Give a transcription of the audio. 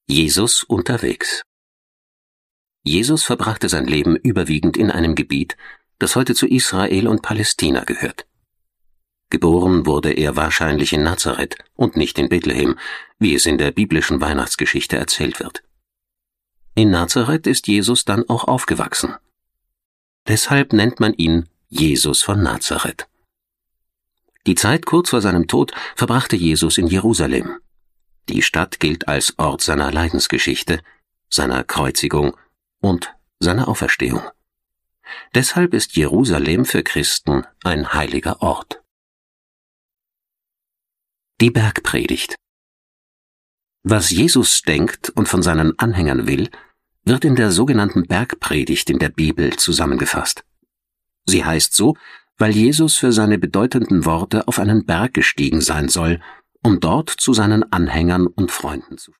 Jesus unterwegs. Jesus verbrachte sein Leben überwiegend in einem Gebiet, das heute zu Israel und Palästina gehört. Geboren wurde er wahrscheinlich in Nazareth und nicht in Bethlehem, wie es in der biblischen Weihnachtsgeschichte erzählt wird. In Nazareth ist Jesus dann auch aufgewachsen. Deshalb nennt man ihn Jesus von Nazareth. Die Zeit kurz vor seinem Tod verbrachte Jesus in Jerusalem. Die Stadt gilt als Ort seiner Leidensgeschichte, seiner Kreuzigung und seiner Auferstehung. Deshalb ist Jerusalem für Christen ein heiliger Ort. Die Bergpredigt. Was Jesus denkt und von seinen Anhängern will, wird in der sogenannten Bergpredigt in der Bibel zusammengefasst. Sie heißt so, weil Jesus für seine bedeutenden Worte auf einen Berg gestiegen sein soll, um dort zu seinen Anhängern und Freunden zu